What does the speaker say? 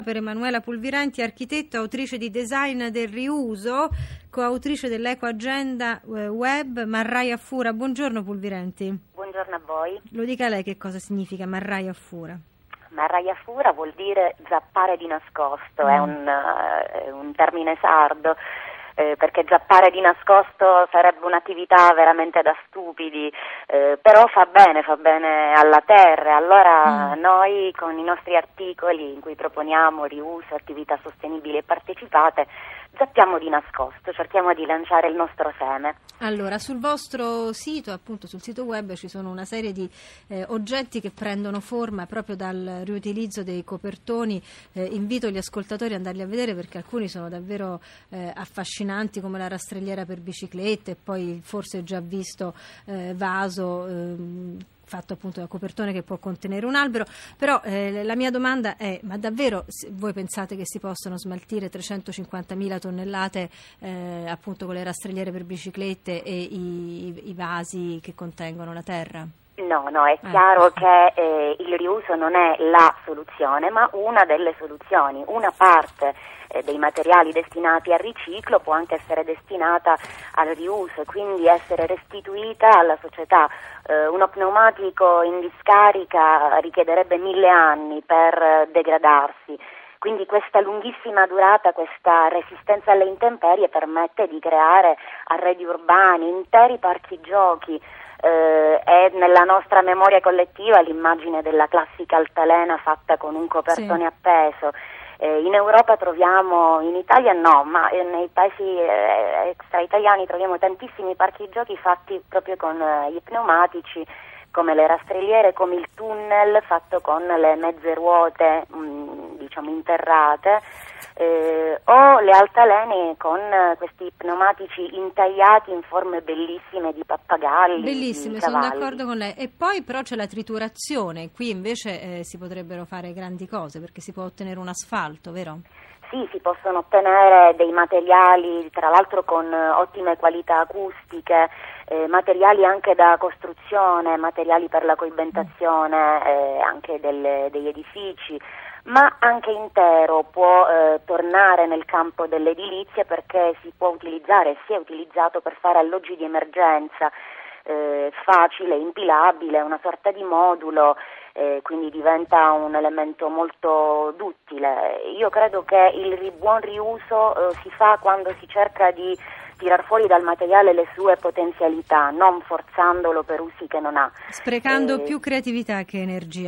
Per Emanuela Pulviranti, architetto, autrice di Design del riuso, coautrice dell'Eco Agenda Web Marrai a Fura. Buongiorno Pulviranti. Buongiorno a voi. Lo dica lei che cosa significa Marrai a Fura. Marrai a Fura vuol dire zappare di nascosto, è un termine sardo. Perché zappare di nascosto sarebbe un'attività veramente da stupidi, però fa bene alla terra. Allora noi con i nostri articoli in cui proponiamo riuso, attività sostenibili e partecipate, zappiamo di nascosto, cerchiamo di lanciare il nostro seme. Allora, sul vostro sito, appunto sul sito web, ci sono una serie di oggetti che prendono forma proprio dal riutilizzo dei copertoni. Invito gli ascoltatori ad andarli a vedere perché alcuni sono davvero affascinanti, come la rastrelliera per biciclette, e poi forse già visto vaso fatto appunto da copertone che può contenere un albero. Però la mia domanda è: ma davvero voi pensate che si possono smaltire 350.000 tonnellate appunto con le rastrelliere per biciclette e i vasi che contengono la terra? No, è chiaro che il riuso non è la soluzione, ma una delle soluzioni. Una parte dei materiali destinati al riciclo può anche essere destinata al riuso e quindi essere restituita alla società. Uno pneumatico in discarica richiederebbe 1000 anni per degradarsi. Quindi questa lunghissima durata, questa resistenza alle intemperie permette di creare arredi urbani, interi parchi giochi. È nella nostra memoria collettiva l'immagine della classica altalena fatta con un copertone appeso. In Europa troviamo, in Italia no, ma nei paesi extra italiani troviamo tantissimi parchi giochi fatti proprio con i pneumatici, come le rastrelliere, come il tunnel fatto con le mezze ruote interrate, o le altalene con questi pneumatici intagliati in forme bellissime di pappagalli. Bellissime, di sono cavalli. d'accordo con lei. E poi però c'è la triturazione, qui invece si potrebbero fare grandi cose perché si può ottenere un asfalto, vero? Sì, si possono ottenere dei materiali, tra l'altro con ottime qualità acustiche, materiali anche da costruzione, materiali per la coibentazione anche degli edifici, ma anche intero può tornare nel campo dell'edilizia perché si può utilizzare, si è utilizzato per fare alloggi di emergenza, facile, impilabile, una sorta di modulo, quindi diventa un elemento molto duttile. Io credo che il buon riuso si fa quando si cerca di tirar fuori dal materiale le sue potenzialità, non forzandolo per usi che non ha. Sprecando più creatività che energia.